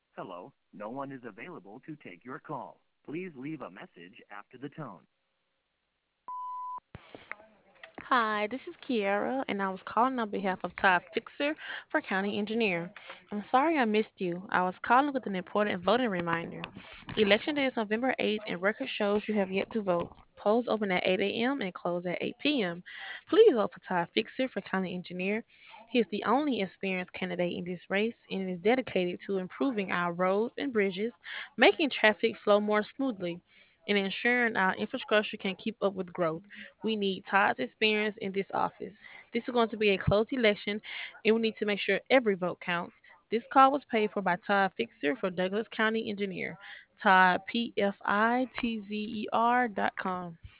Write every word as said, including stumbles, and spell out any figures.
Hello, no one is available to take your call. Please leave a message after the tone. Hi, this is Kiara, and I was calling on behalf of Todd Fixer for County Engineer. I'm sorry I missed you. I was calling with an important voting reminder. Election day is November eighth, and record shows you have yet to vote. Polls open at eight a m and close at eight p m. Please vote for Todd Fixer for County Engineer. He is the only experienced candidate in this race and is dedicated to improving our roads and bridges, making traffic flow more smoothly, and ensuring our infrastructure can keep up with growth. We need Todd's experience in this office. This is going to be a close election, and we need to make sure every vote counts. This call was paid for by Todd Fixer for Douglas County Engineer. Todd, P F I T Z E R dot com.